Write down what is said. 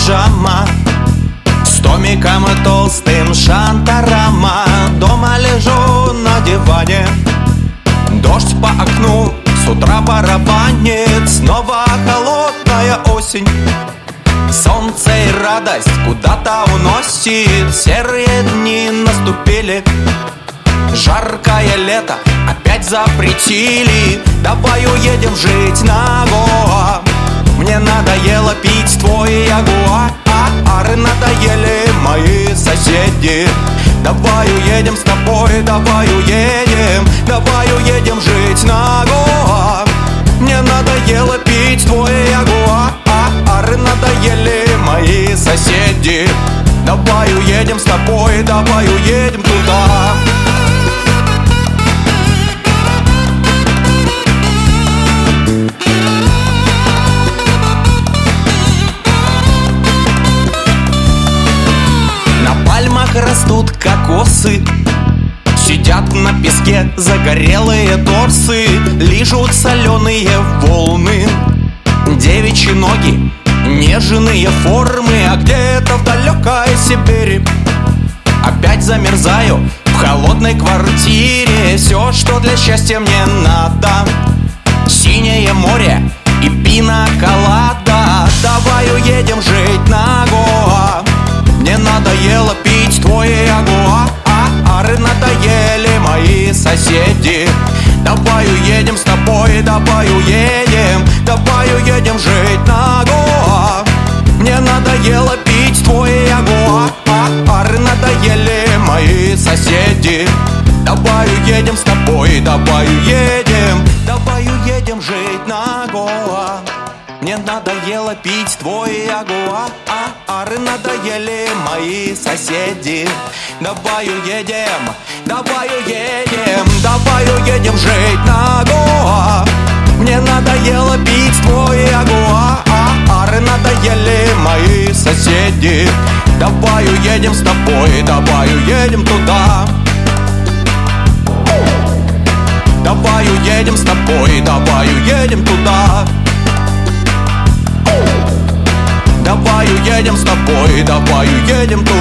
пижама, с томиком и толстым шантарама. Дома лежу на диване, дождь по окну с утра барабанит. Снова холодная осень, солнце и радость куда-то уносит. Серые дни наступили, жаркое лето опять запретили. Давай уедем жить на Гоа. Мне надоело пить твой ягуар, надоели мои соседи. Давай уедем с тобой, давай уедем жить на Гоа. Мне надоело пить твой ягуар, надоели мои соседи. Давай уедем с тобой, давай уедем туда. Растут кокосы, сидят на песке загорелые торсы, лижут соленые волны, девичьи ноги, нежные формы. А где-то в далекой Сибири опять замерзаю в холодной квартире. Все, что для счастья мне надо, синее море и пина-колада. Давай уедем жить на Гоа. Мне надоело пить твой ягуар, надоели мои соседи. Давай уедем с тобой, давай уедем жить на Гоа. Мне надоело пить твой ягуар, надоели мои соседи. Давай уедем с тобой, давай уедем жить на Гоа. Мне надоело пить твой ягуар, надоели мои соседи. Давай уедем жить на Гоа. Мне надоело пить твой ягуар, надоели мои соседи. Давай уедем с тобой, давай уедем туда. Давай уедем с тобой, давай уедем туда. Давай уедем с тобой, давай уедем туда.